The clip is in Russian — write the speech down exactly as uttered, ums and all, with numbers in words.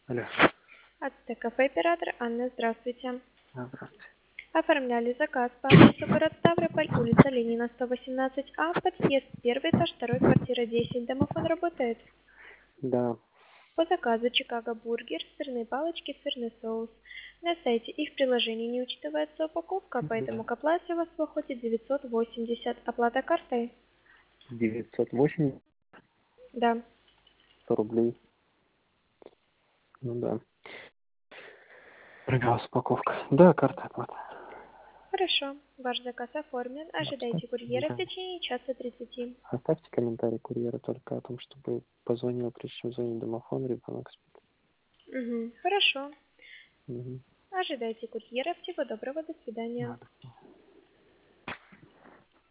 Алло. АЦТ кафе оператор Анна, здравствуйте. А, здравствуйте. Оформляли заказ по адресу город Ставрополь, улица Ленина, сто восемнадцать А, подъезд первый этаж, второй, квартира десять. Домофон работает. Да. По заказу Чикаго бургер, сырные палочки, сырный соус. На сайте и в приложении не учитывается упаковка, поэтому Да. к оплате у вас выходит девятьсот восемьдесят. Оплата картой? девятьсот восемьдесят Да. рублей. Ну да. Проверялась упаковка. Да, карта оплата. Хорошо. Ваш заказ оформлен. Оставьте, Ожидайте курьера в да. течение часа тридцати. Оставьте комментарий курьера только о том, чтобы позвонил, прежде чем звонить домофон, ребенок спит. Угу. Хорошо. Угу. Ожидайте курьера. Всего доброго. До свидания. Ладно.